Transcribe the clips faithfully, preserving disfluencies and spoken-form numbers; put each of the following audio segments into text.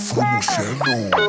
frumușelu.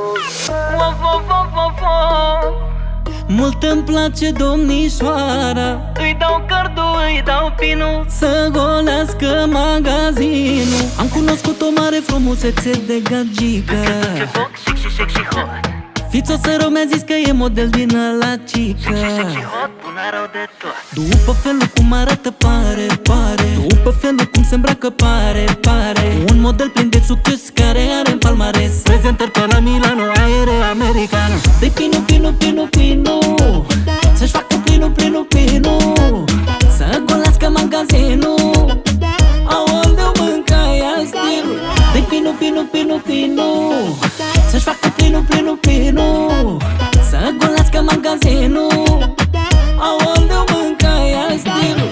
Mult îmi place domnișoara, Îi dau cardul, îi dau pinul, să golească magazinul. Am cunoscut o mare frumusețe de gagică, ce foc, sexy, sexy hot. Fițo sărău mi-a zis că e model din ăla cică. Sexy, sexy hot, până rău de tot. După felul cum arată pare, pare, după felul cum se îmbracă pare, pare un model plin de succes care are în palmares prezentări pe la Milano, aere americano. Dă-i pinu, pinu, pinu, pinu, să-și facă plinu, plinu, pinu, să golească magazinul. Aoleu, mâncai al stilul. Dă-i pinu, pinu, pinu, pinu, să-și facă plinu, plinu, pinu, să golească magazinul. Aoleu, mâncai al stilul.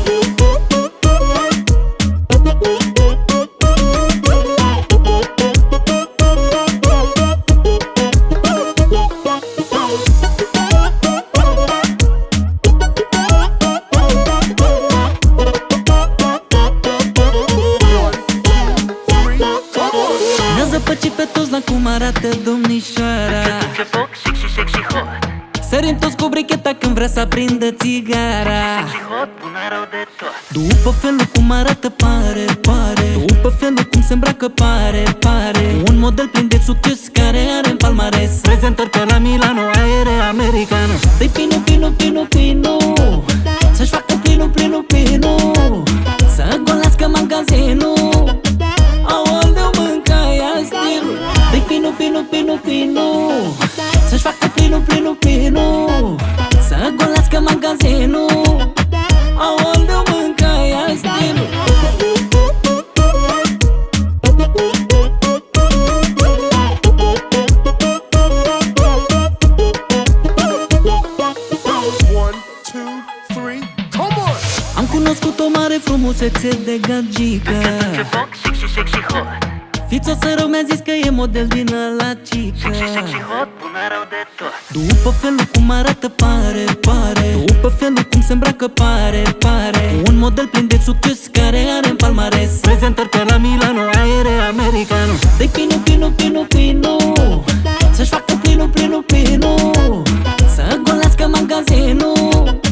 Ne-a zăpăcit pe toți la cum arată domnișoara. Ce foc, sexy, sexy hot. Sărim toți cu bricheta când vrea să aprindă țigara. Sexy hot, până rău de tot. După felul cum arată pare, pare, după felul cum se îmbracă pare, pare un model plin de succes care are în palmares prezentări pe la Milano, aere americano. Dă-i pinu, pinu, pinu, pinu, să-și facă plinu, plinu, pinu, să golească magazinul. Aoleu, mâncai al stilul. Dă-i pinu, pinu, pinu, pinu, să-și facă plinu, plinu, pinu, să golească magazinul. Aoleu, mâncai al stilul. One, two, three, come on! Am cunoscut o mare frumusețe de gagică, Ce foc, sexy, sexy hot. Fițo sărău mi-a zis că e model din ăla cică. Sexy, sexy hot, până rău de tot. După felul cum arată pare, pare, după felul cum se îmbracă pare, pare un model plin de succes care are în palmares prezentări pe la Milano, aere americano. Dă-i pinu, pinu, pinu, pinu, să-și facă plinu, plinu, pinu, să golească magazinul.